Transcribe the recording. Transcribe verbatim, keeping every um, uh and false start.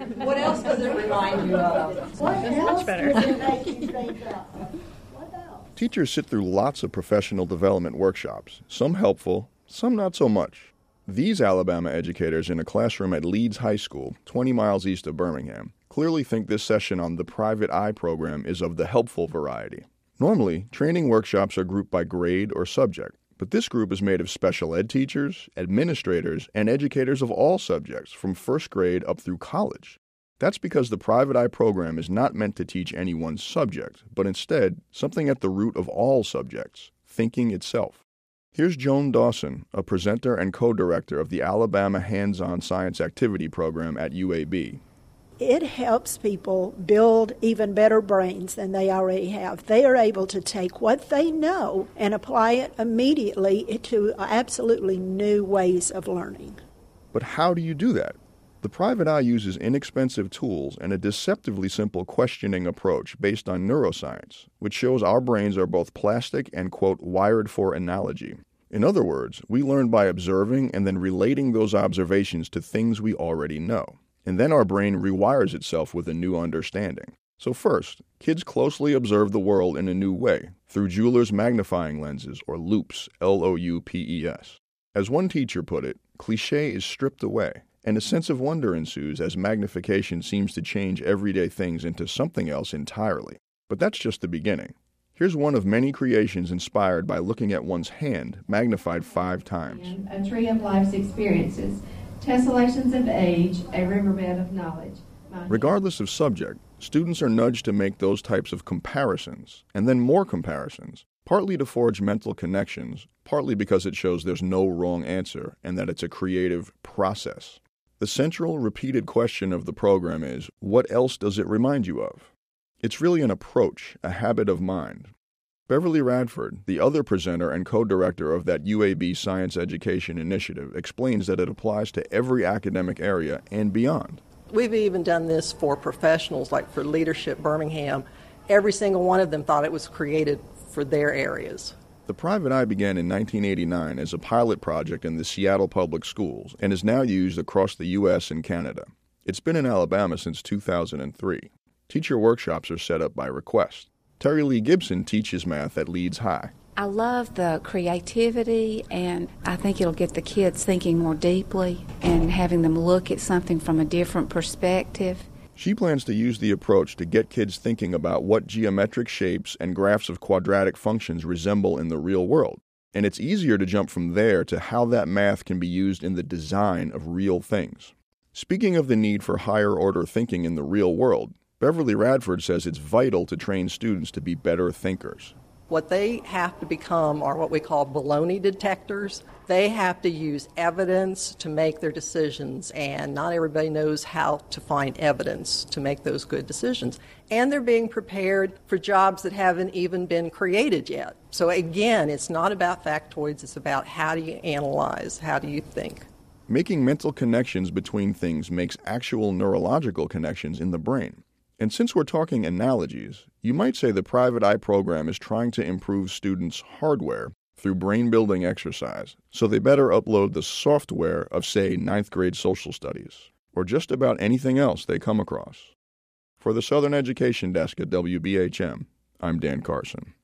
What else does it remind you of? What That's else much better. does it make you think of? What else? Teachers sit through lots of professional development workshops, some helpful, some not so much. These Alabama educators in a classroom at Leeds High School, twenty miles east of Birmingham, clearly think this session on the Private Eye program is of the helpful variety. Normally, training workshops are grouped by grade or subject, but this group is made of special ed teachers, administrators, and educators of all subjects from first grade up through college. That's because the Private Eye program is not meant to teach any one subject, but instead something at the root of all subjects, thinking itself. Here's Joan Dawson, a presenter and co-director of the Alabama Hands-On Science Activity Program at U A B. It helps people build even better brains than they already have. They are able to take what they know and apply it immediately to absolutely new ways of learning. But how do you do that? The Private Eye uses inexpensive tools and a deceptively simple questioning approach based on neuroscience, which shows our brains are both plastic and, quote, wired for analogy. In other words, we learn by observing and then relating those observations to things we already know. And then our brain rewires itself with a new understanding. So first, kids closely observe the world in a new way, through jeweler's magnifying lenses, or loupes, L O U P E S. As one teacher put it, cliché is stripped away, and a sense of wonder ensues as magnification seems to change everyday things into something else entirely. But that's just the beginning. Here's one of many creations inspired by looking at one's hand magnified five times. A tree of life's experiences. Tessellations of age, a riverbed of knowledge. Regardless of subject, students are nudged to make those types of comparisons, and then more comparisons, partly to forge mental connections, partly because it shows there's no wrong answer and that it's a creative process. The central, repeated question of the program is, what else does it remind you of? It's really an approach, a habit of mind. Beverly Radford, the other presenter and co-director of that U A B Science Education Initiative, explains that it applies to every academic area and beyond. We've even done this for professionals, like for Leadership Birmingham. Every single one of them thought it was created for their areas. The Private Eye began in nineteen eighty-nine as a pilot project in the Seattle Public Schools and is now used across the U S and Canada. It's been in Alabama since two thousand three. Teacher workshops are set up by request. Terry Lee Gibson teaches math at Leeds High. I love the creativity, and I think it'll get the kids thinking more deeply and having them look at something from a different perspective. She plans to use the approach to get kids thinking about what geometric shapes and graphs of quadratic functions resemble in the real world. And it's easier to jump from there to how that math can be used in the design of real things. Speaking of the need for higher-order thinking in the real world, Beverly Radford says it's vital to train students to be better thinkers. What they have to become are what we call baloney detectors. They have to use evidence to make their decisions, and not everybody knows how to find evidence to make those good decisions. And they're being prepared for jobs that haven't even been created yet. So again, it's not about factoids, it's about how do you analyze, how do you think. Making mental connections between things makes actual neurological connections in the brain. And since we're talking analogies, you might say the Private Eye program is trying to improve students' hardware through brain-building exercise, so they better upload the software of, say, ninth grade social studies, or just about anything else they come across. For the Southern Education Desk at W B H M, I'm Dan Carson.